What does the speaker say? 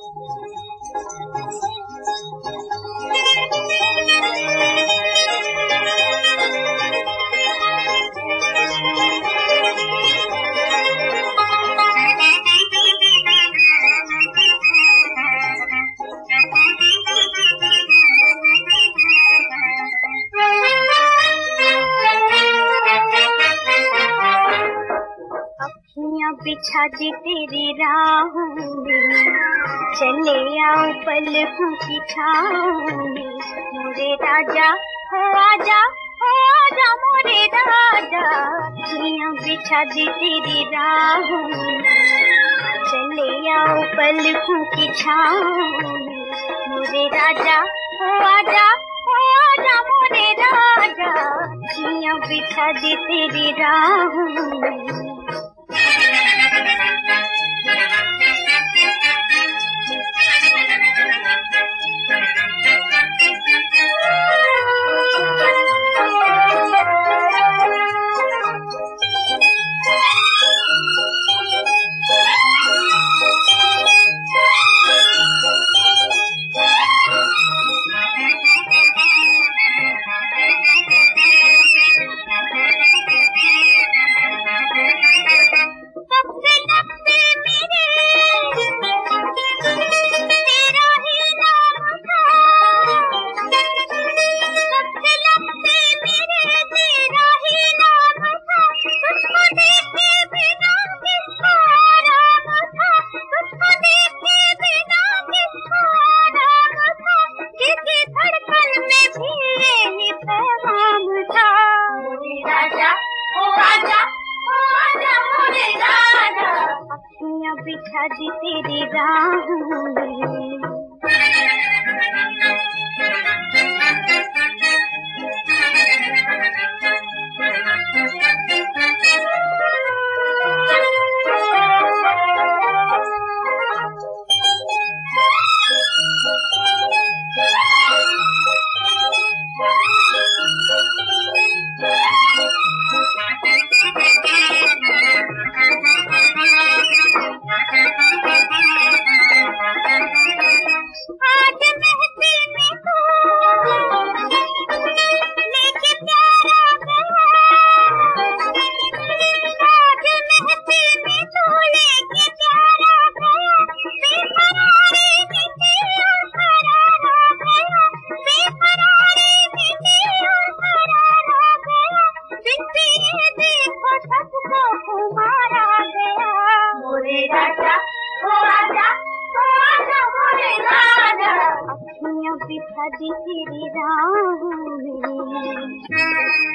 बिछा दी तेरी राहों में, चले आओ पलकों की छाँव में। मोरे राजा हो आजा मोरे राजा। अखियाँ बिछा दी तेरी राहों में, चले आओ पलकों की छाँव में। मोरे राजा हो आजा मोरे राजा। अखियाँ बिछा दी तेरी राहों में। बिछा दी तेरी राहों में। बिछा दी तेरी राहों में।